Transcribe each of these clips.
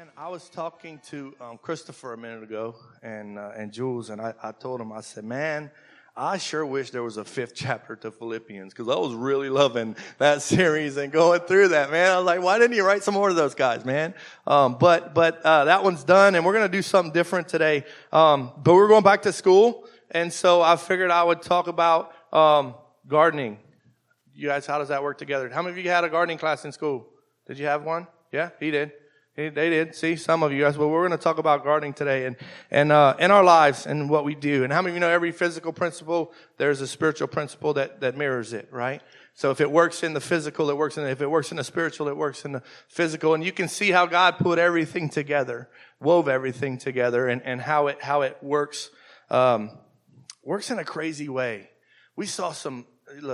Man, I was talking to Christopher a minute ago and Jules, and I told him, I said, man, I sure wish there was a fifth chapter to Philippians, because I was really loving that series and going through that, man. I was like, why didn't you write some more of those guys, man? But that one's done, and we're going to do something different today. But we're going back to school, and so I figured I would talk about gardening. You guys, how does that work together? How many of you had a gardening class in school? Did you have one? Yeah, he did. They did. See, some of you guys. Well, we're going to talk about gardening today and in our lives and what we do. And how many of you know every physical principle, there's a spiritual principle that mirrors it, right? So if it works in the physical, it works if it works in the spiritual, it works in the physical. And you can see how God put everything together, wove everything together, and how it works, works in a crazy way. We saw some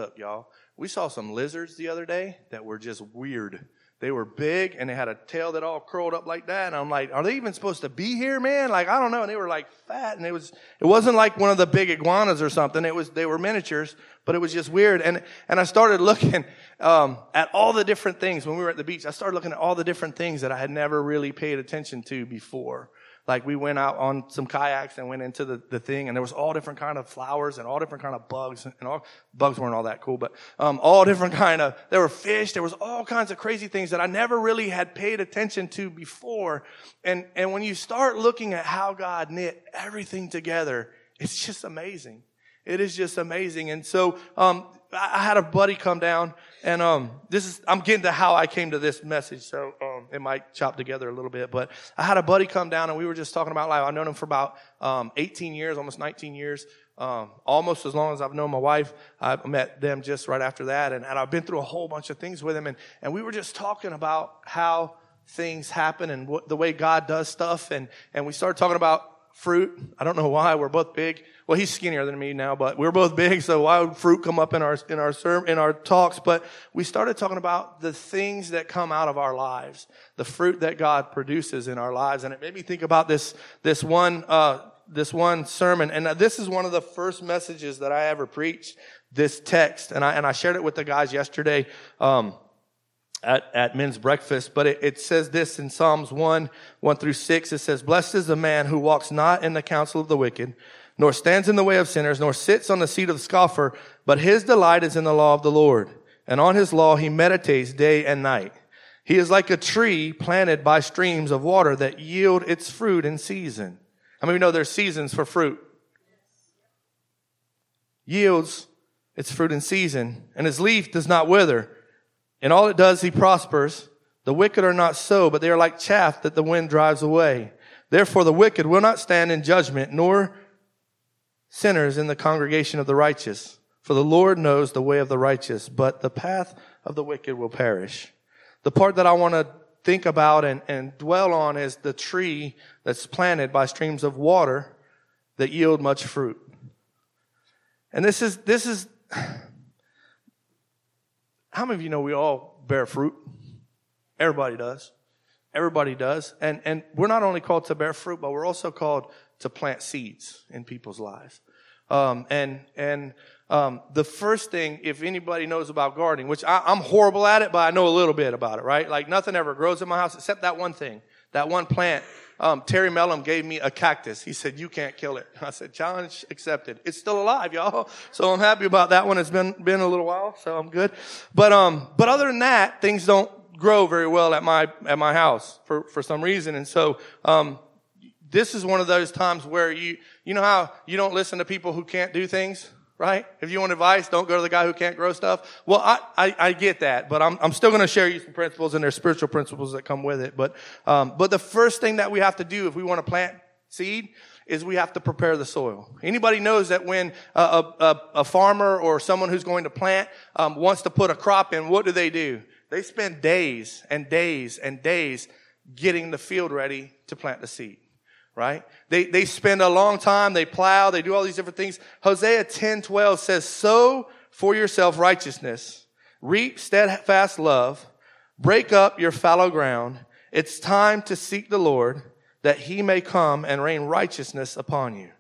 lizards the other day that were just weird. They were big, and they had a tail that all curled up like that. And I'm like, are they even supposed to be here, man? Like, I don't know. And they were like fat, and it wasn't like one of the big iguanas or something. They were miniatures, but it was just weird. And I started looking, at all the different things when we were at the beach. I started looking at all the different things that I had never really paid attention to before. Like, we went out on some kayaks and went into the thing, and there was all different kind of flowers and all different kind of bugs, and all bugs weren't all that cool, but all different kind of, there were fish, there was all kinds of crazy things that I never really had paid attention to before. And when you start looking at how God knit everything together, it's just amazing. It is just amazing. And so I had a buddy come down, and I'm getting to how I came to this message, so it might chop together a little bit. But I had a buddy come down, and we were just talking about life. I've known him for about 18 years, almost 19 years, almost as long as I've known my wife. I met them just right after that, and I've been through a whole bunch of things with him, and we were just talking about how things happen and the way God does stuff, and we started talking about fruit. I don't know why. We're both big. Well, he's skinnier than me now, but we're both big. So why would fruit come up in our talks? But we started talking about the things that come out of our lives, the fruit that God produces in our lives. And it made me think about this one sermon. And this is one of the first messages that I ever preached, this text. And I shared it with the guys yesterday, at men's breakfast, but it says this in Psalms 1:1-6. It says, "Blessed is the man who walks not in the counsel of the wicked, nor stands in the way of sinners, nor sits on the seat of the scoffer, but his delight is in the law of the Lord. And on his law he meditates day and night. He is like a tree planted by streams of water that yield its fruit in season." How many of you know there's seasons for fruit? Yields its fruit in season, and his leaf does not wither. In all it does, he prospers. The wicked are not so, but they are like chaff that the wind drives away. Therefore, the wicked will not stand in judgment, nor sinners in the congregation of the righteous. For the Lord knows the way of the righteous, but the path of the wicked will perish. The part that I want to think about and dwell on is the tree that's planted by streams of water that yield much fruit. And this is how many of you know we all bear fruit? Everybody does. Everybody does. And we're not only called to bear fruit, but we're also called to plant seeds in people's lives. The first thing, if anybody knows about gardening, which I'm horrible at it, but I know a little bit about it, right? Like, nothing ever grows in my house except that one thing, that one plant. Terry Mellum gave me a cactus. He said, "You can't kill it." I said, "Challenge accepted." It's still alive, y'all. So I'm happy about that one. It's been a little while, so I'm good. But other than that, things don't grow very well at my house for some reason. And so, this is one of those times where you know how you don't listen to people who can't do things, right? If you want advice, don't go to the guy who can't grow stuff. Well, I get that, but I'm still going to share you some principles, and there's spiritual principles that come with it. But the first thing that we have to do if we want to plant seed is we have to prepare the soil. Anybody knows that when a farmer or someone who's going to plant wants to put a crop in, what do? They spend days and days and days getting the field ready to plant the seed. Right? They spend a long time, they plow, they do all these different things. Hosea 10:12 says, "Sow for yourself righteousness, reap steadfast love, break up your fallow ground. It's time to seek the Lord, that he may come and rain righteousness upon you."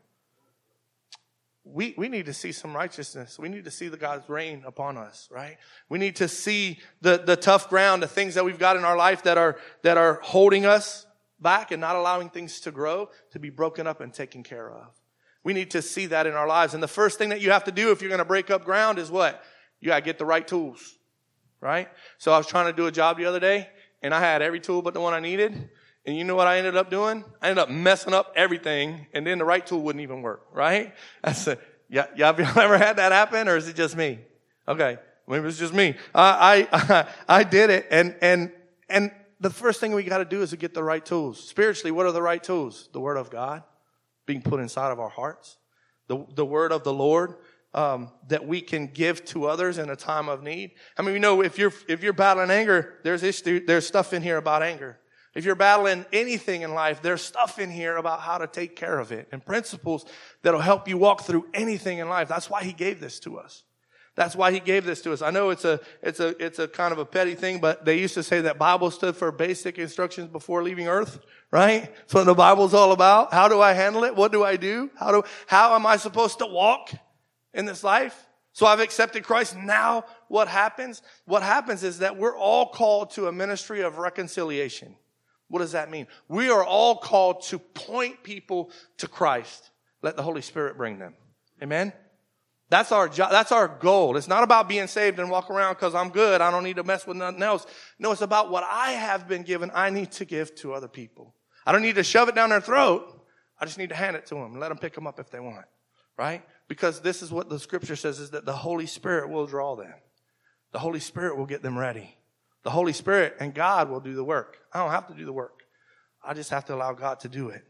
We need to see some righteousness. We need to see the God's rain upon us, right? We need to see the tough ground, the things that we've got in our life that are holding us back and not allowing things to grow, to be broken up and taken care of. We need to see that in our lives. And the first thing that you have to do if you're going to break up ground is what? You got to get the right tools, right? So I was trying to do a job the other day, and I had every tool but the one I needed. And you know what I ended up doing? I ended up messing up everything, and then the right tool wouldn't even work, right? I said, y'all ever had that happen, or is it just me? Okay, maybe it's just me. I did it, and the first thing we got to do is to get the right tools. Spiritually, what are the right tools? The Word of God being put inside of our hearts. The Word of the Lord that we can give to others in a time of need. I mean, we know if you're battling anger, there's stuff in here about anger. If you're battling anything in life, there's stuff in here about how to take care of it and principles that'll help you walk through anything in life. That's why He gave this to us. That's why He gave this to us. I know it's a kind of a petty thing, but they used to say that Bible stood for basic instructions before leaving earth, right? That's what the Bible's all about. How do I handle it? What do I do? How am I supposed to walk in this life? So I've accepted Christ. Now what happens? What happens is that we're all called to a ministry of reconciliation. What does that mean? We are all called to point people to Christ. Let the Holy Spirit bring them. Amen? That's our job. That's our goal. It's not about being saved and walk around because I'm good. I don't need to mess with nothing else. No, it's about what I have been given. I need to give to other people. I don't need to shove it down their throat. I just need to hand it to them and let them pick them up if they want. Right? Because this is what the scripture says, is that the Holy Spirit will draw them. The Holy Spirit will get them ready. The Holy Spirit and God will do the work. I don't have to do the work. I just have to allow God to do it.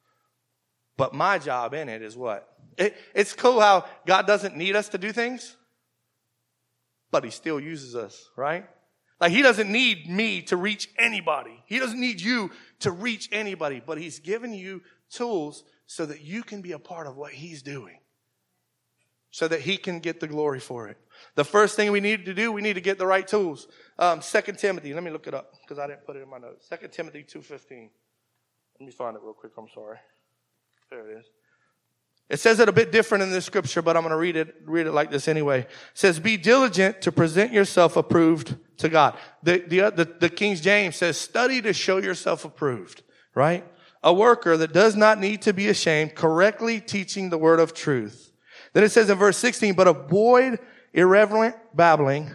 But my job in it is what? It's cool how God doesn't need us to do things, but He still uses us, right? Like He doesn't need me to reach anybody. He doesn't need you to reach anybody, but He's given you tools so that you can be a part of what He's doing, so that He can get the glory for it. The first thing we need to do, we need to get the right tools. 2 Timothy, let me look it up because I didn't put it in my notes. 2 Timothy 2:15. Let me find it real quick. I'm sorry. There it is. It says it a bit different in this scripture, but I'm going to read it like this anyway. It says, be diligent to present yourself approved to God. The King James says, study to show yourself approved, right? A worker that does not need to be ashamed, correctly teaching the word of truth. Then it says in verse 16, but avoid irreverent babbling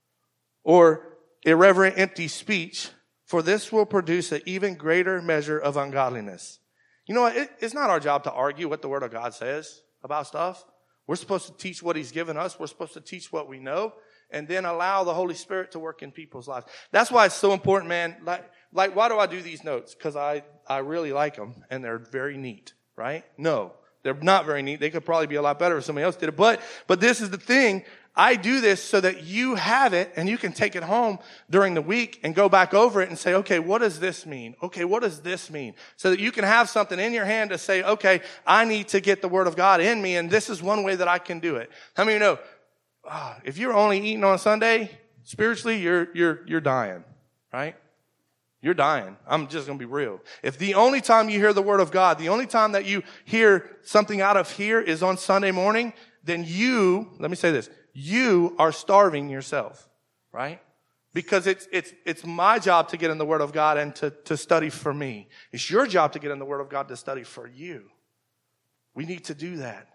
or irreverent empty speech, for this will produce an even greater measure of ungodliness. You know what? It's not our job to argue what the Word of God says about stuff. We're supposed to teach what He's given us. We're supposed to teach what we know and then allow the Holy Spirit to work in people's lives. That's why it's so important, man. Like, why do I do these notes? Because I really like them and they're very neat, right? No, they're not very neat. They could probably be a lot better if somebody else did it. But this is the thing. I do this so that you have it and you can take it home during the week and go back over it and say, okay, what does this mean? Okay, what does this mean? So that you can have something in your hand to say, okay, I need to get the Word of God in me, and this is one way that I can do it. How many of you know, if you're only eating on Sunday, spiritually, you're dying, right? You're dying. I'm just going to be real. If the only time you hear the Word of God, the only time that you hear something out of here is on Sunday morning, then let me say this, you are starving yourself, right? Because it's my job to get in the Word of God and to study for me. It's your job to get in the Word of God to study for you. We need to do that.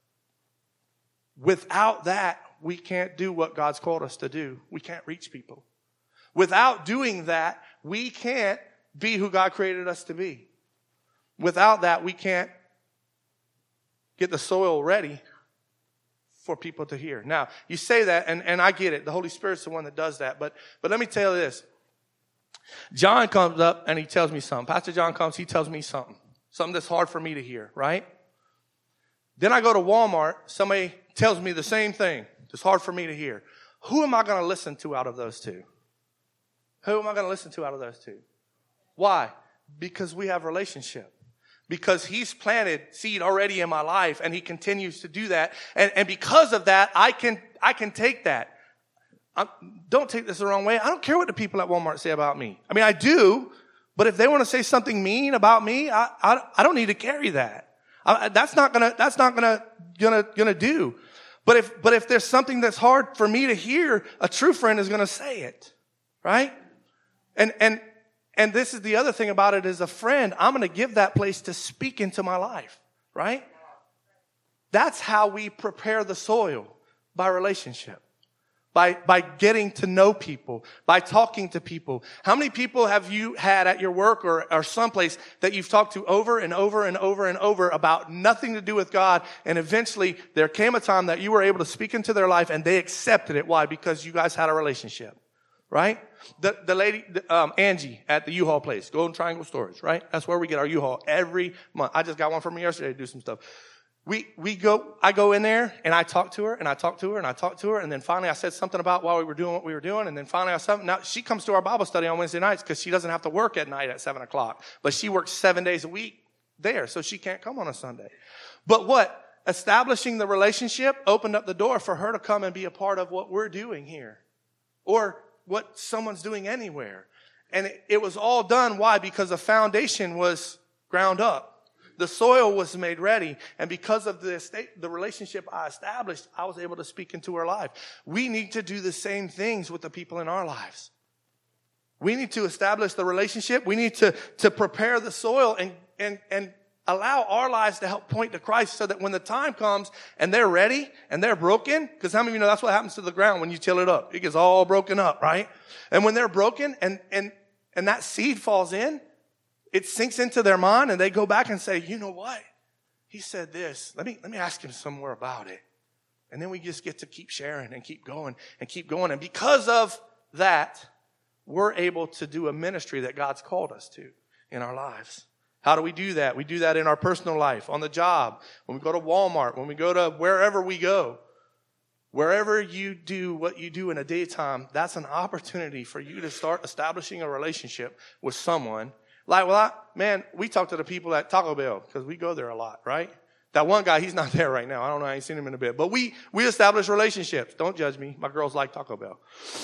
Without that, we can't do what God's called us to do. We can't reach people. Without doing that, we can't be who God created us to be. Without that, we can't get the soil ready for people to hear. Now, you say that, and I get it. The Holy Spirit's the one that does that. But let me tell you this. John comes up and he tells me something. Pastor John comes, he tells me something that's hard for me to hear, right? Then I go to Walmart, somebody tells me the same thing. It's hard for me to hear. Who am I going to listen to out of those two? Who am I going to listen to out of those two? Why? Because we have a relationship. Because He's planted seed already in my life and He continues to do that. And because of that, I can take that. Don't take this the wrong way. I don't care what the people at Walmart say about me. I mean, I do, but if they want to say something mean about me, I don't need to carry that. That's not gonna do. But if there's something that's hard for me to hear, a true friend is gonna say it. Right? And And this is the other thing about it, as a friend, I'm going to give that place to speak into my life, right? That's how we prepare the soil, by relationship, by getting to know people, by talking to people. How many people have you had at your work or someplace that you've talked to over and over and over and over about nothing to do with God, and eventually there came a time that you were able to speak into their life and they accepted it? Why? Because you guys had a relationship. Right? The lady, Angie at the U-Haul place, Golden Triangle Storage, right? That's where we get our U-Haul every month. I just got one from her yesterday to do some stuff. I go in there and I talk to her and I talk to her and I talk to her. And then finally I said something about while we were doing what we were doing. And then finally now she comes to our Bible study on Wednesday nights because she doesn't have to work at night at 7:00, but she works 7 days a week there. So she can't come on a Sunday. But what? Establishing the relationship opened up the door for her to come and be a part of what we're doing here. Or what someone's doing anywhere. And it was all done. Why? Because the foundation was ground up. The soil was made ready. And because of the relationship I established, I was able to speak into her life. We need to do the same things with the people in our lives. We need to establish the relationship. We need to prepare the soil and allow our lives to help point to Christ, so that when the time comes and they're ready and they're broken, because how many of you know that's what happens to the ground when you till it up? It gets all broken up, right? And when they're broken and that seed falls in, it sinks into their mind and they go back and say, you know what? He said this. Let me ask him some more about it. And then we just get to keep sharing and keep going and keep going. And because of that, we're able to do a ministry that God's called us to in our lives. How do we do that? We do that in our personal life, on the job, when we go to Walmart, when we go to wherever we go. Wherever you do what you do in a daytime, that's an opportunity for you to start establishing a relationship with someone. Like, we talk to the people at Taco Bell because we go there a lot, right? That one guy, he's not there right now. I don't know. I ain't seen him in a bit. But we establish relationships. Don't judge me. My girls like Taco Bell.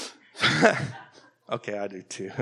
Okay, I do too.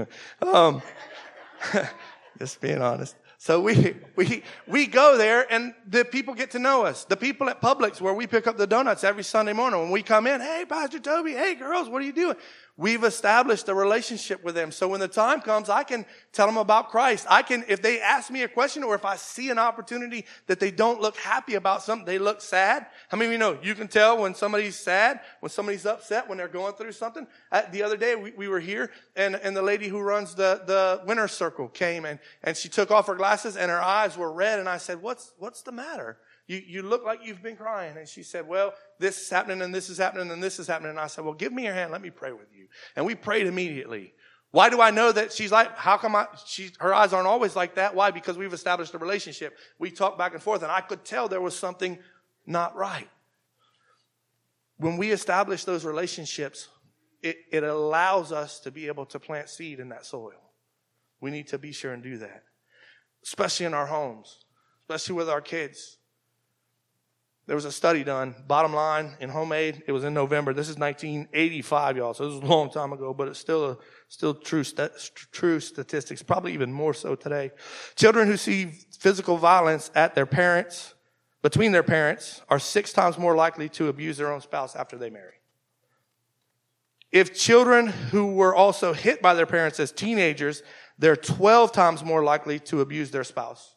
Just being honest. So we go there and the people get to know us. The people at Publix where we pick up the donuts every Sunday morning, when we come in, hey, Pastor Toby, hey, girls, what are you doing? We've established a relationship with them. So when the time comes, I can tell them about Christ. If they ask me a question, or if I see an opportunity that they don't look happy about something, they look sad. How many of you know you can tell when somebody's sad, when somebody's upset, when they're going through something? The other day we were here and the lady who runs the Winter Circle came and she took off her glasses and her eyes were red. And I said, what's the matter? You look like you've been crying. And she said, well, this is happening and this is happening and this is happening. And I said, well, give me your hand. Let me pray with you. And we prayed immediately. Why do I know that she's like, how come her eyes aren't always like that? Why? Because we've established a relationship. We talked back and forth and I could tell there was something not right. When we establish those relationships, it allows us to be able to plant seed in that soil. We need to be sure and do that, especially in our homes, especially with our kids. There was a study done, bottom line, in Homemade. It was in November. This is 1985, y'all, so this was a long time ago, but it's still true statistics, probably even more so today. Children who see physical violence between their parents, are 6 times more likely to abuse their own spouse after they marry. If children who were also hit by their parents as teenagers, they're 12 times more likely to abuse their spouse.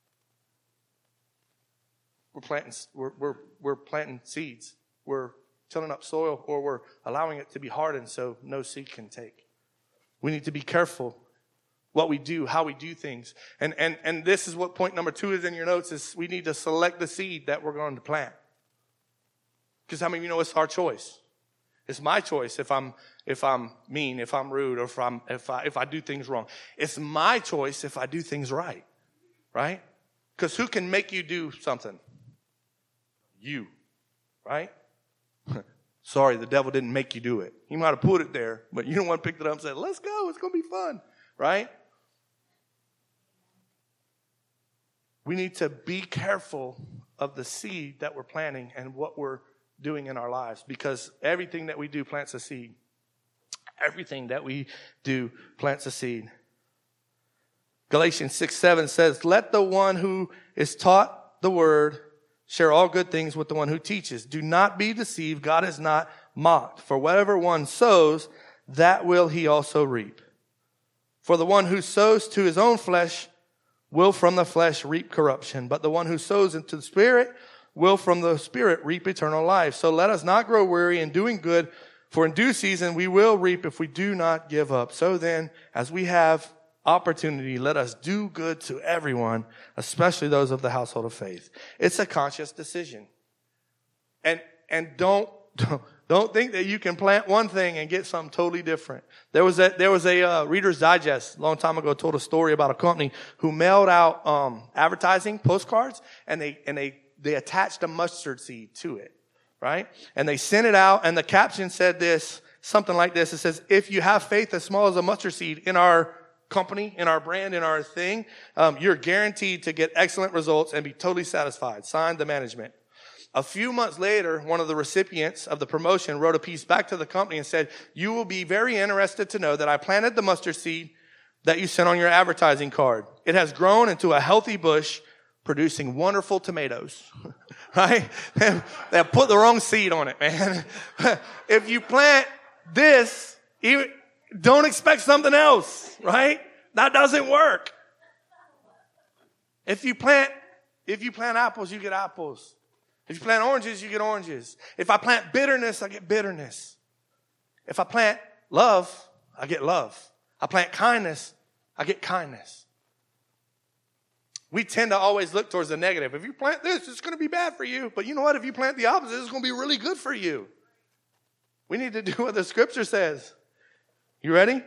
We're planting seeds. We're tilling up soil, or we're allowing it to be hardened so no seed can take. We need to be careful what we do, how we do things. And this is what point number 2 is in your notes, is we need to select the seed that we're going to plant. Because how many of you know it's our choice? It's my choice if I'm mean, if I'm rude, or if I do things wrong. It's my choice if I do things right. Right? Because who can make you do something? You, right? Sorry, the devil didn't make you do it. He might have put it there, but you don't want to pick it up and say, let's go, it's going to be fun, right? We need to be careful of the seed that we're planting and what we're doing in our lives, because everything that we do plants a seed. Everything that we do plants a seed. Galatians 6:7 says, let the one who is taught the word share all good things with the one who teaches. Do not be deceived. God is not mocked. For whatever one sows, that will he also reap. For the one who sows to his own flesh will from the flesh reap corruption, but the one who sows into the Spirit will from the Spirit reap eternal life. So let us not grow weary in doing good, for in due season we will reap if we do not give up. So then, as we have opportunity, let us do good to everyone, especially those of the household of faith. It's a conscious decision. And don't think that you can plant one thing and get something totally different. There was a Reader's Digest a long time ago told a story about a company who mailed out advertising postcards, and they attached a mustard seed to it, right? And they sent it out, and the caption said this, something like this. It says, if you have faith as small as a mustard seed in our company, in our brand, in our thing, you're guaranteed to get excellent results and be totally satisfied. Signed, the management. A few months later, one of the recipients of the promotion wrote a piece back to the company and said, you will be very interested to know that I planted the mustard seed that you sent on your advertising card. It has grown into a healthy bush, producing wonderful tomatoes. Right? They put the wrong seed on it, man. If you plant this, don't expect something else, right? That doesn't work. If you plant apples, you get apples. If you plant oranges, you get oranges. If I plant bitterness, I get bitterness. If I plant love, I get love. I plant kindness, I get kindness. We tend to always look towards the negative. If you plant this, it's going to be bad for you. But you know what? If you plant the opposite, it's going to be really good for you. We need to do what the scripture says. You ready?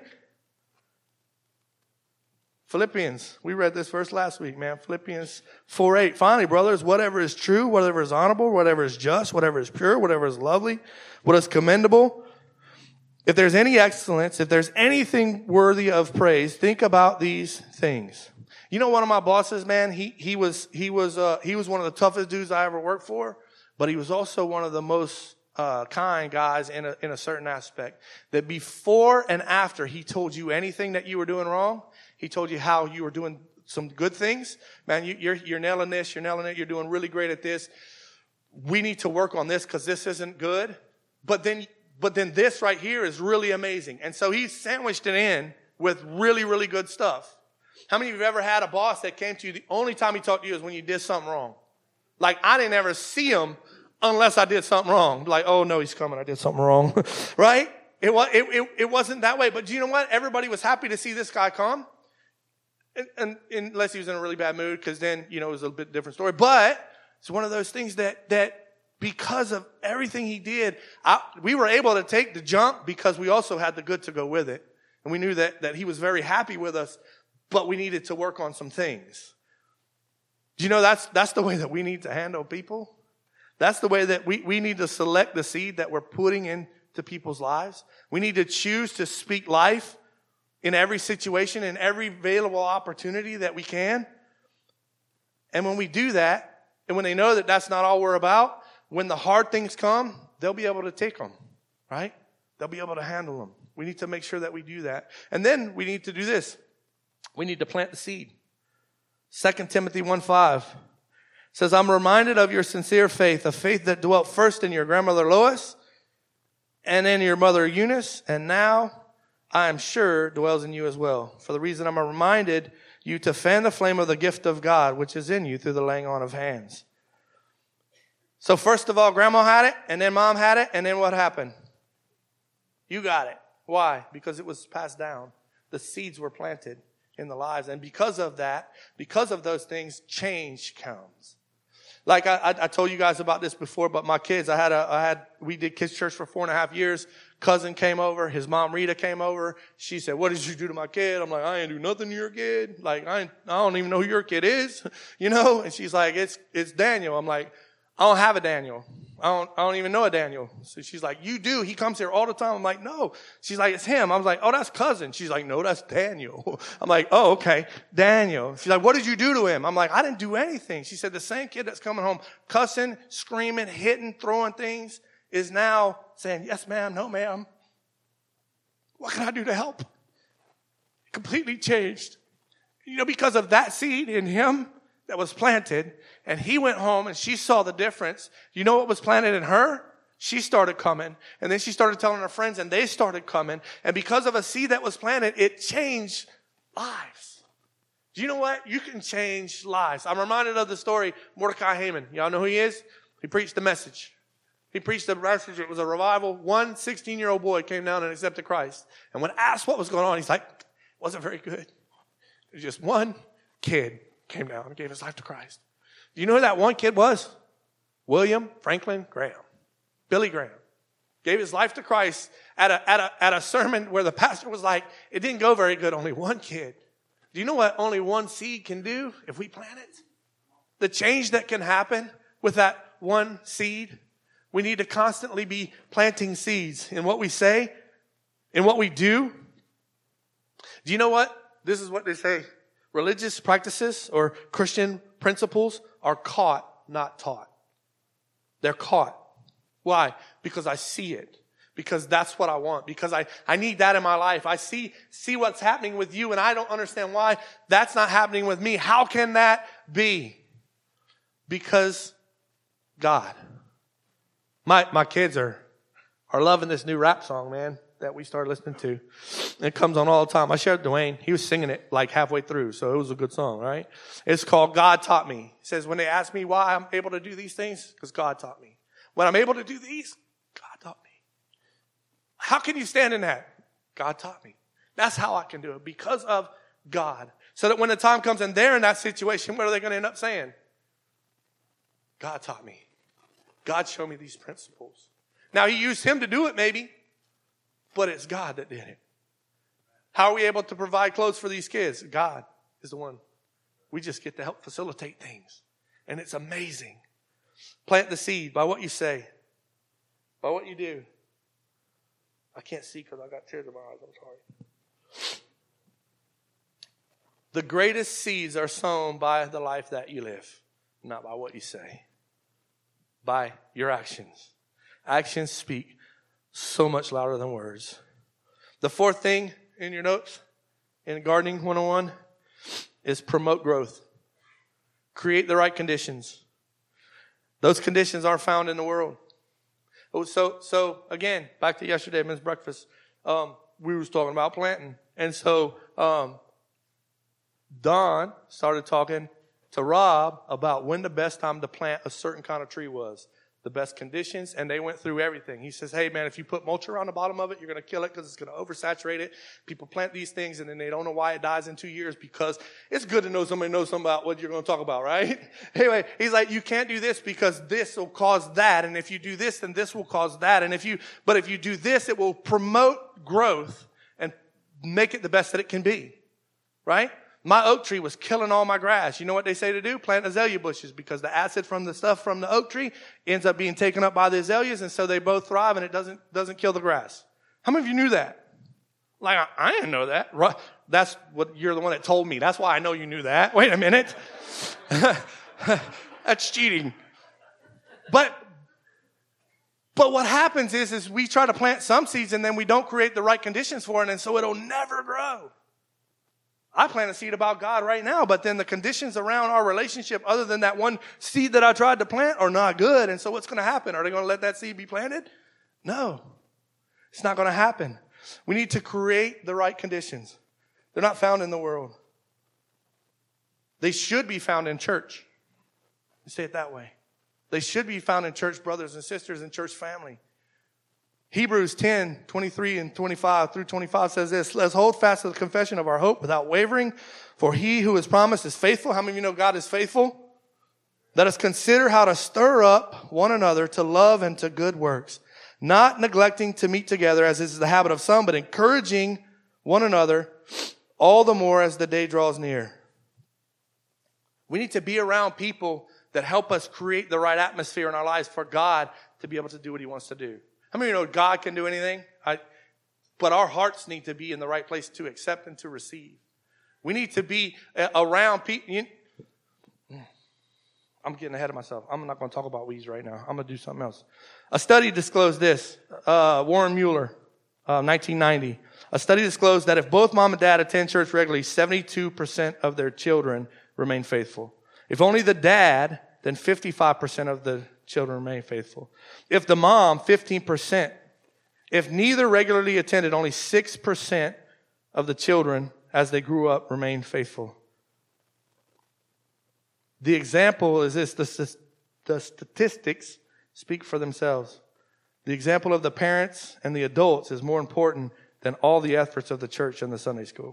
Philippians. We read this verse last week, man. Philippians 4:8. Finally, brothers, whatever is true, whatever is honorable, whatever is just, whatever is pure, whatever is lovely, what is commendable, if there's any excellence, if there's anything worthy of praise, think about these things. You know, one of my bosses, man, he was one of the toughest dudes I ever worked for, but he was also one of the most kind guys in a certain aspect. That before and after he told you anything that you were doing wrong, he told you how you were doing some good things. Man, you're nailing this, you're nailing it, you're doing really great at this. We need to work on this because this isn't good. But then this right here is really amazing. And so he sandwiched it in with really, really good stuff. How many of you have ever had a boss that came to you, the only time he talked to you is when you did something wrong? Like, I didn't ever see him unless I did something wrong. Like, oh no, he's coming, I did something wrong. Right? It wasn't that way. But do you know what? Everybody was happy to see this guy come. And unless he was in a really bad mood, because then, it was a bit different story. But it's one of those things that because of everything he did, we were able to take the jump because we also had the good to go with it. And we knew that he was very happy with us, but we needed to work on some things. Do you know that's the way that we need to handle people? That's the way that we need to select the seed that we're putting into people's lives. We need to choose to speak life in every situation, in every available opportunity that we can. And when we do that, and when they know that that's not all we're about, when the hard things come, they'll be able to take them, right? They'll be able to handle them. We need to make sure that we do that. And then we need to do this. We need to plant the seed. 2 Timothy 1:5 says, I'm reminded of your sincere faith, a faith that dwelt first in your grandmother Lois and in your mother Eunice, and now I am sure dwells in you as well. For the reason I'm reminded you to fan the flame of the gift of God, which is in you through the laying on of hands. So first of all, grandma had it, and then mom had it, and then what happened? You got it. Why? Because it was passed down. The seeds were planted in the lives. And because of that, because of those things, change comes. Like I told you guys about this before, but my kids, we did kids church for 4.5 years. Cousin came over, his mom Rita came over. She said, what did you do to my kid? I'm like, I ain't do nothing to your kid. Like, I don't even know who your kid is, And she's like, it's Daniel. I'm like, I don't have a Daniel. I don't even know a Daniel. So she's like, you do. He comes here all the time. I'm like, no. She's like, it's him. I was like, oh, that's cousin. She's like, no, that's Daniel. I'm like, oh, okay. Daniel. She's like, what did you do to him? I'm like, I didn't do anything. She said, the same kid that's coming home cussing, screaming, hitting, throwing things is now saying, yes, ma'am, no, ma'am. What can I do to help? Completely changed. Because of that seed in him that was planted, and he went home and she saw the difference. You know what was planted in her? She started coming, and then she started telling her friends, and they started coming. And because of a seed that was planted, it changed Lives. Do you know what? You can change lives. I'm reminded of the story, Mordecai Haman. Y'all know who he is? He preached the message. He preached the message. It was a revival. One 16-year-old boy came down and accepted Christ. And when asked what was going on, he's like, it wasn't very good. It was just one kid came down and gave his life to Christ. Do you know who that one kid was? William Franklin Graham. Billy Graham. Gave his life to Christ at a sermon where the pastor was like, it didn't go very good. Only one kid. Do you know what only one seed can do if we plant it? The change that can happen with that one seed. We need to constantly be planting seeds in what we say, in what we do. Do you know what? This is what they say. Religious practices or Christian principles are caught, not taught. They're caught. Why? Because I see it. Because that's what I want. Because I need that in my life. I see what's happening with you and I don't understand why that's not happening with me. How can that be? Because God. My kids are loving this new rap song, man, that we started listening to. It comes on all the time. I shared with Dwayne. He was singing it like halfway through, so it was a good song, right? It's called God Taught Me. He says, when they ask me why I'm able to do these things, because God taught me. When I'm able to do these, God taught me. How can you stand in that? God taught me. That's how I can do it, because of God. So that when the time comes and they're in that situation, what are they going to end up saying? God taught me. God showed me these principles. Now, he used him to do it maybe, but it's God that did it. How are we able to provide clothes for these kids? God is the one. We just get to help facilitate things. And it's amazing. Plant the seed by what you say, by what you do. I can't see because I got tears in my eyes. I'm sorry. The greatest seeds are sown by the life that you live, not by what you say. By your actions. Actions speak so much louder than words. The fourth thing in your notes in Gardening 101 is promote growth. Create the right conditions. Those conditions are found in the world. So again, back to yesterday, men's breakfast, we was talking about planting. And so Don started talking to Rob about when the best time to plant a certain kind of tree was. The best conditions, and they went through everything. He says, hey, man, if you put mulch around the bottom of it, you're going to kill it because it's going to oversaturate it. People plant these things, and then they don't know why it dies in 2 years because it's good to know somebody knows something about what you're going to talk about, right? Anyway, he's like, you can't do this because this will cause that, and if you do this, then this will cause that. And if you do this, it will promote growth and make it the best that it can be, right? My oak tree was killing all my grass. You know what they say to do? Plant azalea bushes because the acid from the stuff from the oak tree ends up being taken up by the azaleas, and so they both thrive and it doesn't kill the grass. How many of you knew that? Like, I didn't know that. That's what you're the one that told me. That's why I know you knew that. Wait a minute. That's cheating. But what happens is we try to plant some seeds and then we don't create the right conditions for it, and so it'll never grow. I plant a seed about God right now, but then the conditions around our relationship, other than that one seed that I tried to plant, are not good. And so what's going to happen? Are they going to let that seed be planted? No. It's not going to happen. We need to create the right conditions. They're not found in the world. They should be found in church. Let's say it that way. They should be found in church brothers and sisters and church family. Hebrews 10, 23 and 25 through 25 says this, let's hold fast to the confession of our hope without wavering, for he who has promised is faithful. How many of you know God is faithful? Let us consider how to stir up one another to love and to good works, not neglecting to meet together as is the habit of some, but encouraging one another all the more as the day draws near. We need to be around people that help us create the right atmosphere in our lives for God to be able to do what he wants to do. How many of you know God can do anything? But our hearts need to be in the right place to accept and to receive. We need to be around people. I'm getting ahead of myself. I'm not going to talk about weeds right now. I'm going to do something else. A study disclosed this. Warren Mueller, 1990. A study disclosed that if both mom and dad attend church regularly, 72% of their children remain faithful. If only the dad, then 55% of the children remain faithful. If the mom, 15%. If neither regularly attended, only 6% of the children as they grew up, remained faithful. The example is this, the statistics speak for themselves. The example of the parents and the adults is more important than all the efforts of the church and the Sunday school.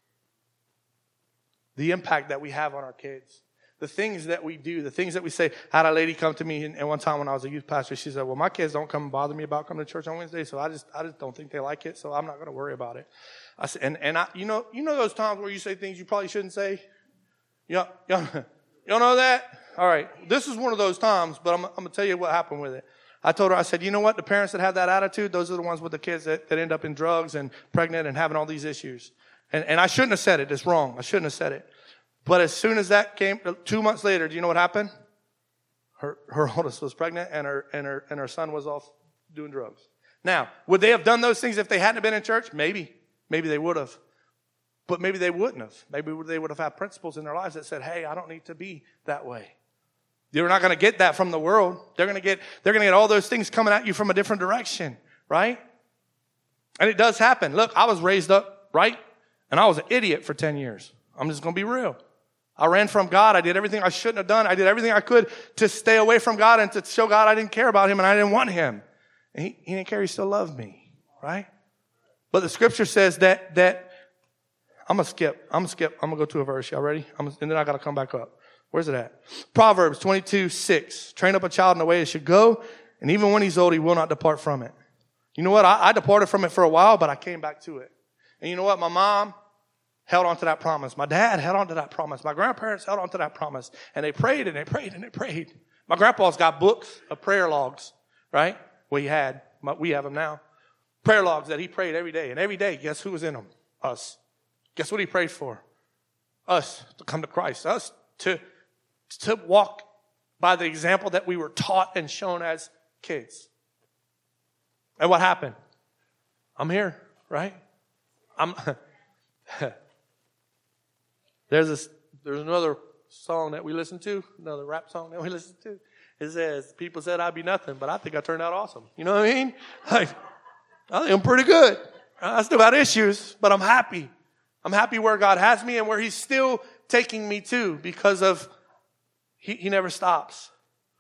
The impact that we have on our kids. The things that we do, the things that we say. I had a lady come to me, and one time when I was a youth pastor, she said, well, my kids don't come and bother me about coming to church on Wednesday, so I just don't think they like it, so I'm not going to worry about it. I said, you know those times where you say things you probably shouldn't say? You know that? All right. This is one of those times, but I'm going to tell you what happened with it. I told her, I said, you know what? The parents that have that attitude, those are the ones with the kids that end up in drugs and pregnant and having all these issues. And I shouldn't have said it. It's wrong. I shouldn't have said it. But as soon as that came, 2 months later, do you know what happened? Her oldest was pregnant and her son was off doing drugs. Now, would they have done those things if they hadn't been in church? Maybe. Maybe they would have. But maybe they wouldn't have. Maybe they would have had principles in their lives that said, hey, I don't need to be that way. You're not going to get that from the world. They're going to get all those things coming at you from a different direction, right? And it does happen. Look, I was raised up right, and I was an idiot for 10 years. I'm just going to be real. I ran from God. I did everything I shouldn't have done. I did everything I could to stay away from God and to show God I didn't care about him and I didn't want him. And he didn't care. He still loved me, right? But the scripture says that I'm going to skip. I'm going to go to a verse. Y'all ready? And then I got to come back up. Where's it at? Proverbs 22:6. Train up a child in the way it should go, and even when he's old, he will not depart from it. You know what? I departed from it for a while, but I came back to it. And you know what? My mom held on to that promise. My dad held on to that promise. My grandparents held on to that promise. And they prayed and they prayed and they prayed. My grandpa's got books of prayer logs, right? We have them now. Prayer logs that he prayed every day. And every day, guess who was in them? Us. Guess what he prayed for? Us to come to Christ. Us to walk by the example that we were taught and shown as kids. And what happened? I'm here, right? There's another song that we listen to, another rap song that we listen to. It says, people said I'd be nothing, but I think I turned out awesome. You know what I mean? Like, I think I'm pretty good. I still got issues, but I'm happy. I'm happy where God has me and where he's still taking me to because of he never stops.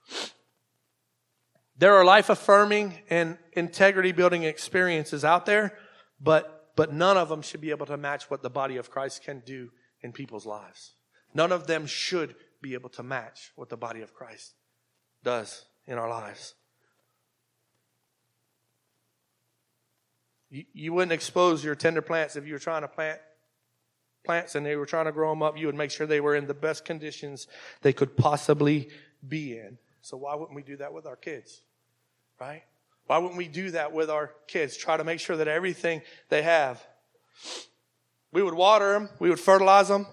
There are life-affirming and integrity-building experiences out there, but none of them should be able to match what the body of Christ can do in people's lives. None of them should be able to match what the body of Christ does in our lives. You wouldn't expose your tender plants if you were trying to plant plants and they were trying to grow them up. You would make sure they were in the best conditions they could possibly be in. So why wouldn't we do that with our kids? Right? Why wouldn't we do that with our kids? Try to make sure that everything they have, we would water them, we would fertilize them.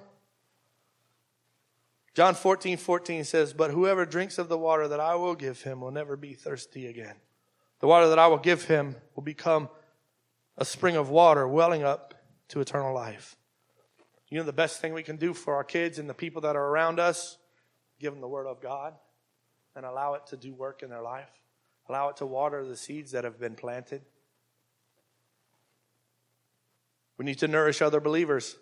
John 14:14 says, but whoever drinks of the water that I will give him will never be thirsty again. The water that I will give him will become a spring of water welling up to eternal life. You know the best thing we can do for our kids and the people that are around us? Give them the word of God and allow it to do work in their life. Allow it to water the seeds that have been planted. We need to nourish other believers.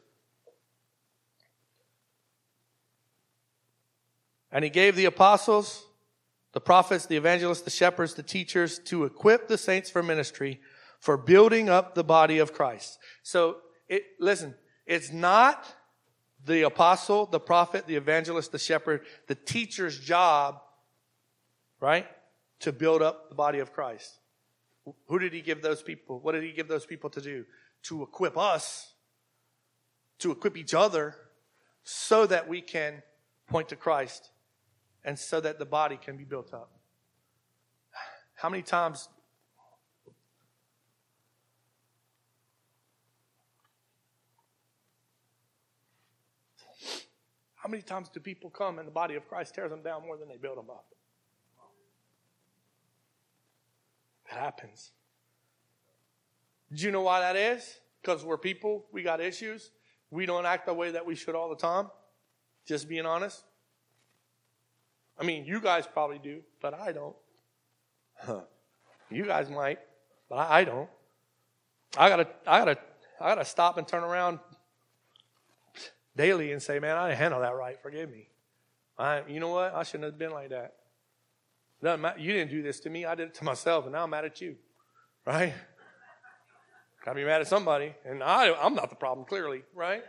And he gave the apostles, the prophets, the evangelists, the shepherds, the teachers to equip the saints for ministry, for building up the body of Christ. So, listen, it's not the apostle, the prophet, the evangelist, the shepherd, the teacher's job, right, to build up the body of Christ. Who did he give those people? What did he give those people to do? To equip us, to equip each other, so that we can point to Christ and so that the body can be built up. How many times do people come and the body of Christ tears them down more than they build them up? It happens. Do you know why that is? Because we're people. We got issues. We don't act the way that we should all the time. Just being honest. I mean, you guys probably do, but I don't. You guys might, but I don't. I gotta stop and turn around daily and say, man, I didn't handle that right. Forgive me. You know what? I shouldn't have been like that. Doesn't matter. You didn't do this to me. I did it to myself, and now I'm mad at you. Right? Got to be mad at somebody. And I'm not the problem, clearly. Right?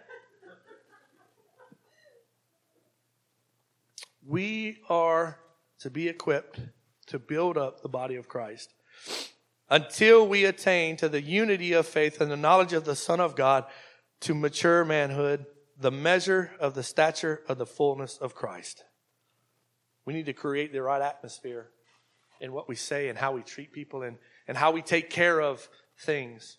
We are to be equipped to build up the body of Christ until we attain to the unity of faith and the knowledge of the Son of God, to mature manhood, the measure of the stature of the fullness of Christ. We need to create the right atmosphere in what we say and how we treat people and how we take care of things,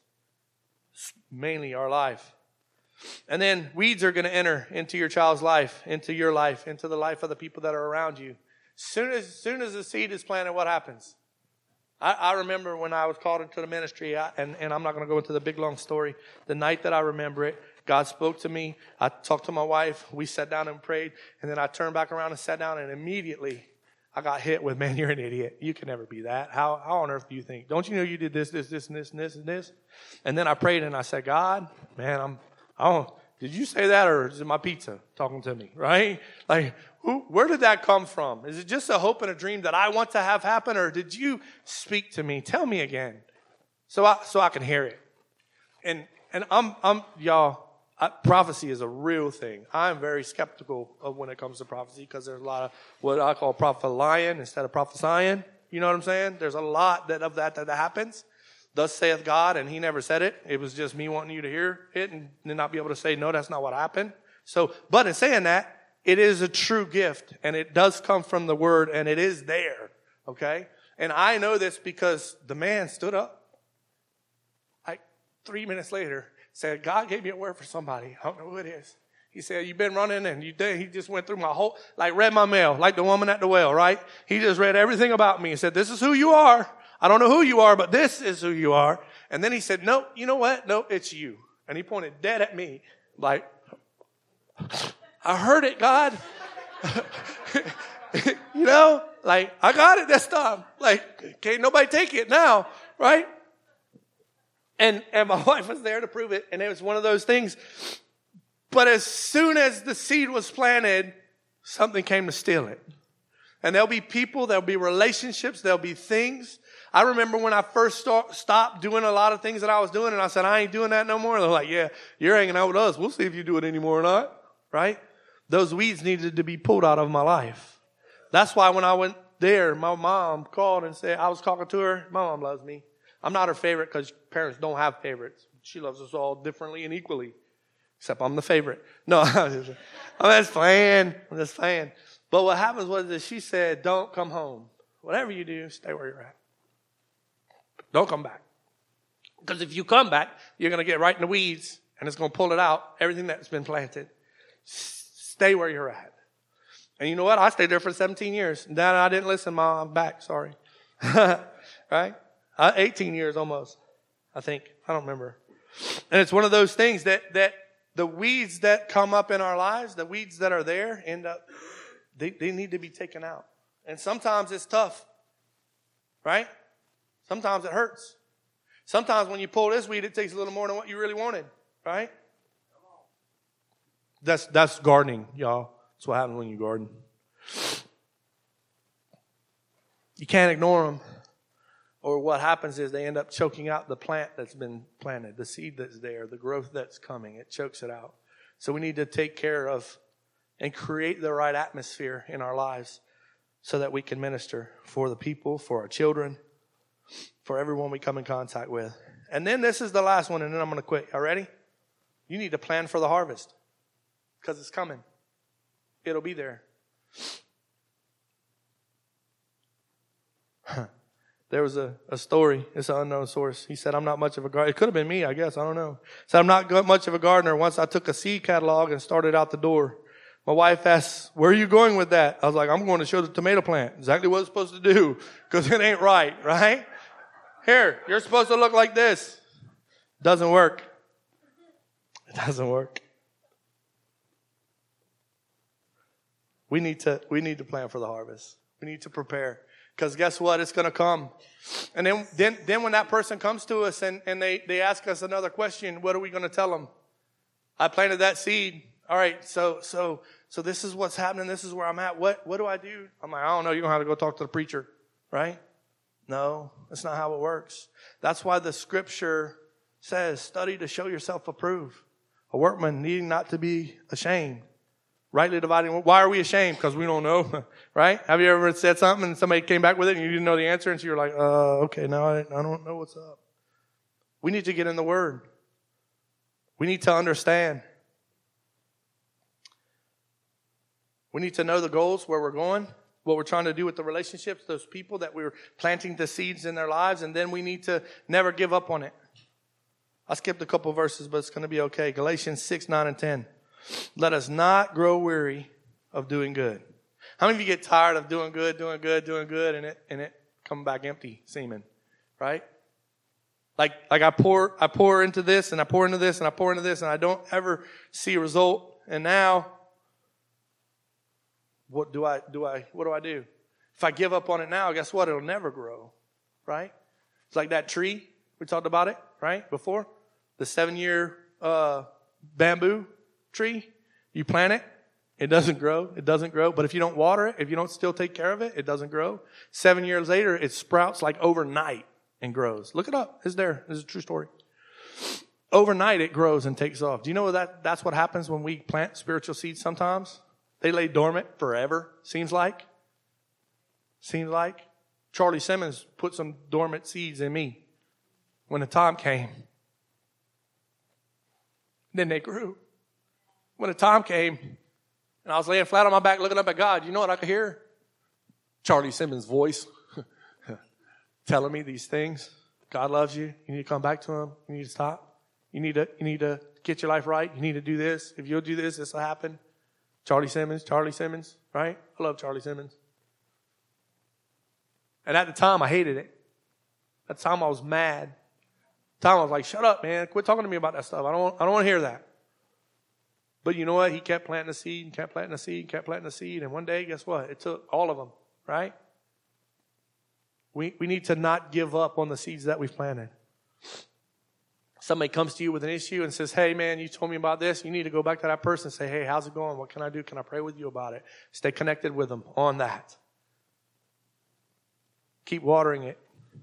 mainly our life. And then weeds are going to enter into your child's life, into your life, into the life of the people that are around you. Soon as the seed is planted, what happens? I remember when I was called into the ministry, and I'm not going to go into the big, long story. The night that I remember it, God spoke to me. I talked to my wife. We sat down and prayed. And then I turned back around and sat down, and immediately I got hit with, man, you're an idiot. You can never be that. How on earth do you think? Don't you know you did this, and this, and this, and this? And then I prayed, and I said, God, man, did you say that, or is it my pizza talking to me, right? Like, where did that come from? Is it just a hope and a dream that I want to have happen, or did you speak to me? Tell me again, so I can hear it. And y'all, prophecy is a real thing. I'm very skeptical of when it comes to prophecy, because there's a lot of what I call prophet-lying instead of prophesying. You know what I'm saying? There's a lot of that happens. Thus saith God, and he never said it. It was just me wanting you to hear it and then not be able to say, no, that's not what happened. So, but in saying that, it is a true gift, and it does come from the word, and it is there, okay? And I know this because the man stood up, like 3 minutes later, said, God gave me a word for somebody. I don't know who it is. He said, you've been running, and he just went through my whole, like read my mail, like the woman at the well, right? He just read everything about me and said, this is who you are. I don't know who you are, but this is who you are. And then he said, no, you know what? No, it's you. And he pointed dead at me, like, I heard it, God. You know, like, I got it this time. Like, can't nobody take it now, right? And my wife was there to prove it, and it was one of those things. But as soon as the seed was planted, something came to steal it. And there'll be people, there'll be relationships, there'll be things. I remember when I first stopped doing a lot of things that I was doing, and I said, I ain't doing that no more. They're like, yeah, you're hanging out with us. We'll see if you do it anymore or not, right? Those weeds needed to be pulled out of my life. That's why when I went there, my mom called and said, I was talking to her. My mom loves me. I'm not her favorite because parents don't have favorites. She loves us all differently and equally, except I'm the favorite. No, I'm just playing. But what happens was that she said, don't come home. Whatever you do, stay where you're at. Don't come back. Because if you come back, you're going to get right in the weeds, and it's going to pull it out, everything that's been planted. Stay where you're at. And you know what? I stayed there for 17 years. Dad, I didn't listen, Mom. I'm back. Sorry. Right? 18 years almost, I think. I don't remember. And it's one of those things that the weeds that come up in our lives, the weeds that are there, end up, they need to be taken out. And sometimes it's tough. Right? Sometimes it hurts. Sometimes when you pull this weed, it takes a little more than what you really wanted. Right? That's gardening, y'all. That's what happens when you garden. You can't ignore them. Or what happens is they end up choking out the plant that's been planted, the seed that's there, the growth that's coming. It chokes it out. So we need to take care of and create the right atmosphere in our lives so that we can minister for the people, for our children, for everyone we come in contact with. And then this is the last one, and then I'm going to quit. Y'all ready? You need to plan for the harvest because it's coming. It'll be there. There was a story. It's an unknown source. He said, I'm not much of a gardener. It could have been me, I guess. I don't know. He said, I'm not much of a gardener. Once I took a seed catalog and started out the door. My wife asked, where are you going with that? I was like, I'm going to show the tomato plant exactly what it's supposed to do because it ain't right? Here, you're supposed to look like this. Doesn't work. It doesn't work. We need to plan for the harvest. We need to prepare. Because guess what? It's going to come. And then when that person comes to us and they ask us another question, what are we going to tell them? I planted that seed. All right, so this is what's happening. This is where I'm at. What do I do? I'm like, I don't know. You're going to have to go talk to the preacher, right? No, that's not how it works. That's why the scripture says, study to show yourself approved. A workman needing not to be ashamed. Rightly dividing. Why are we ashamed? Because we don't know, right? Have you ever said something and somebody came back with it and you didn't know the answer, and so you're like, okay, now I don't know what's up. We need to get in the Word. We need to understand. We need to know the goals, where we're going, what we're trying to do with the relationships, those people that we're planting the seeds in their lives, and then we need to never give up on it. I skipped a couple of verses, but it's going to be okay. Galatians 6, 9, and 10. Let us not grow weary of doing good. How many of you get tired of doing good, and it come back empty seeming, right? Like I pour into this, and I pour into this, and I pour into this, and I don't ever see a result. And now, what do I do? If I give up on it now, guess what? It'll never grow, right? It's like that tree. We talked about it, right, before. The 7-year bamboo tree. You plant it, it doesn't grow. It doesn't grow. But if you don't water it, if you don't still take care of it, it doesn't grow. 7 years later, it sprouts like overnight and grows. Look it up. It's there. This is a true story. Overnight, it grows and takes off. Do you know that's what happens when we plant spiritual seeds sometimes? They lay dormant forever, seems like. Charlie Simmons put some dormant seeds in me when the time came. Then they grew. When the time came, and I was laying flat on my back looking up at God, you know what I could hear? Charlie Simmons' voice telling me these things. God loves you. You need to come back to Him. You need to stop. You need to get your life right. You need to do this. If you'll do this, this will happen. Charlie Simmons, right? I love Charlie Simmons. And at the time, I hated it. At the time, I was mad. At the time, I was like, shut up, man. Quit talking to me about that stuff. I don't want to hear that. But you know what? He kept planting the seed and kept planting the seed and kept planting the seed. And one day, guess what? It took all of them, right? We need to not give up on the seeds that we've planted. Somebody comes to you with an issue and says, hey, man, you told me about this. You need to go back to that person and say, hey, how's it going? What can I do? Can I pray with you about it? Stay connected with them on that. Keep watering it.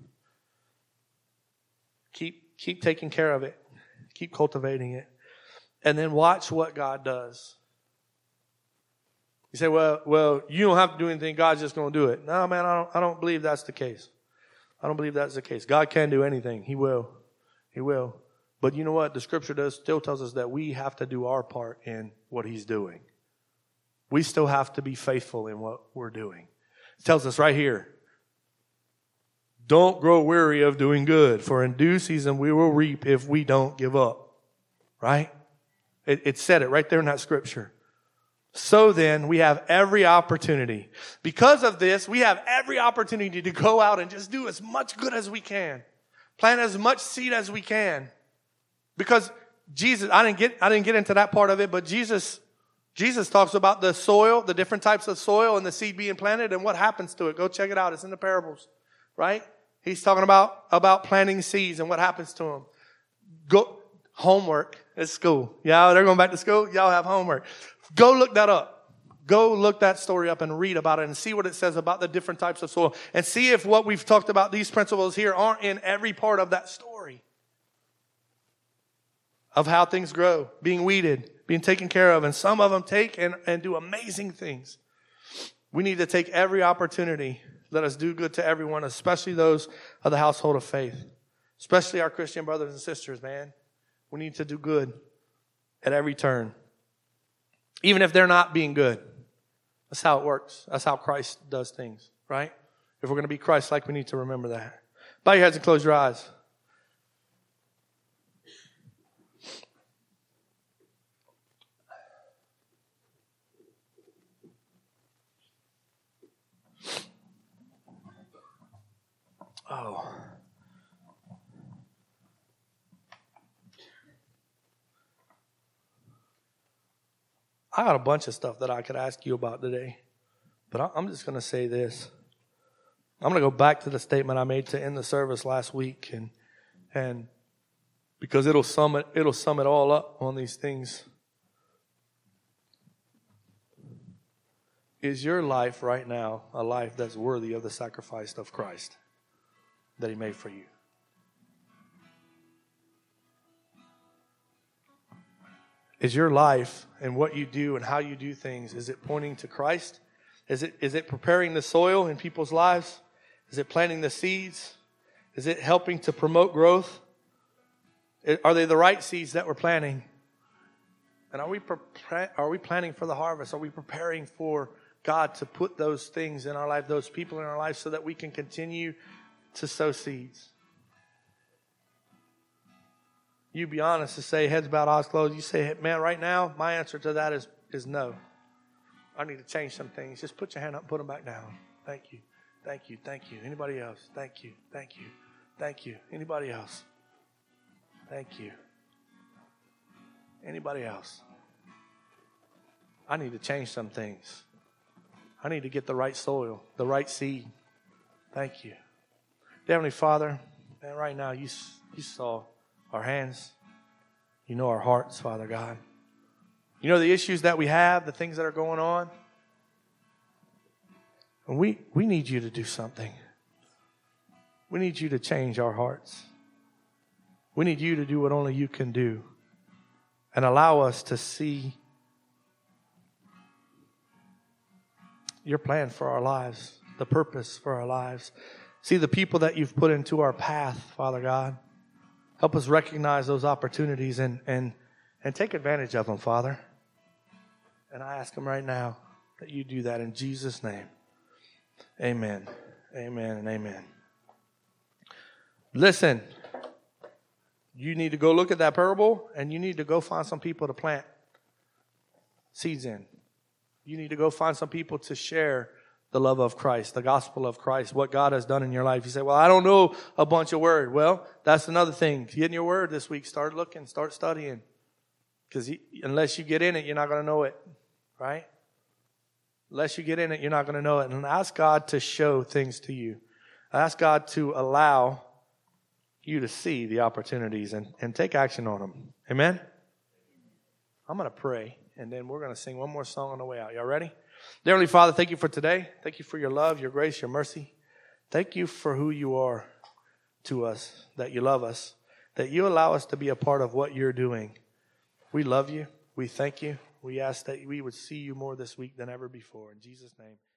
Keep taking care of it. Keep cultivating it. And then watch what God does. You say, well, you don't have to do anything. God's just going to do it. No, man, I don't believe that's the case. I don't believe that's the case. God can do anything. He will. He will. But you know what? The scripture still tells us that we have to do our part in what He's doing. We still have to be faithful in what we're doing. It tells us right here, don't grow weary of doing good, for in due season we will reap if we don't give up. Right? It said it right there in that scripture. So then, we have every opportunity. Because of this, we have every opportunity to go out and just do as much good as we can. Plant as much seed as we can. Because Jesus, I didn't get into that part of it, but Jesus talks about the soil, the different types of soil and the seed being planted and what happens to it. Go check it out. It's in the parables, right? He's talking about planting seeds and what happens to them. Go homework at school. Yeah, they're going back to school. Y'all have homework. Go look that up. Go look that story up and read about it and see what it says about the different types of soil and see if what we've talked about, these principles here, aren't in every part of that story of how things grow, being weeded, being taken care of. And some of them take and do amazing things. We need to take every opportunity. Let us do good to everyone, especially those of the household of faith, especially our Christian brothers and sisters, man. We need to do good at every turn. Even if they're not being good. That's how it works. That's how Christ does things, right? If we're going to be Christ-like, we need to remember that. Bow your heads and close your eyes. Oh. I got a bunch of stuff that I could ask you about today, but I'm just going to say this. I'm going to go back to the statement I made to end the service last week, and because it'll sum it all up on these things. Is your life right now a life that's worthy of the sacrifice of Christ that He made for you? Is your life and what you do and how you do things, is it pointing to Christ? Is it preparing the soil in people's lives? Is it planting the seeds? Is it helping to promote growth? Are they the right seeds that we're planting? And are we planning for the harvest? Are we preparing for God to put those things in our life, those people in our life, so that we can continue to sow seeds? You be honest and say, heads bowed, eyes closed. You say, man, right now, my answer to that is no. I need to change some things. Just put your hand up and put them back down. Thank you. Thank you. Thank you. Anybody else? Thank you. Thank you. Thank you. Anybody else? Thank you. Anybody else? I need to change some things. I need to get the right soil, the right seed. Thank you. Heavenly Father, man, right now you saw our hands. You know our hearts, Father God. You know the issues that we have, the things that are going on. And we need you to do something. We need you to change our hearts. We need you to do what only you can do and allow us to see your plan for our lives, the purpose for our lives. See the people that you've put into our path, Father God. Help us recognize those opportunities and take advantage of them, Father. And I ask them right now that you do that in Jesus' name. Amen. Amen and amen. Listen, you need to go look at that parable and you need to go find some people to plant seeds in. You need to go find some people to share the love of Christ, the gospel of Christ, what God has done in your life. You say, well, I don't know a bunch of word. Well, that's another thing. Get in your word this week. Start looking, start studying. Because unless you get in it, you're not going to know it, right? Unless you get in it, you're not going to know it. And ask God to show things to you. Ask God to allow you to see the opportunities and take action on them. Amen? I'm going to pray, and then we're going to sing one more song on the way out. Y'all ready? Dear Heavenly Father, thank you for today. Thank you for your love, your grace, your mercy. Thank you for who you are to us, that you love us, that you allow us to be a part of what you're doing. We love you. We thank you. We ask that we would see you more this week than ever before. In Jesus' name.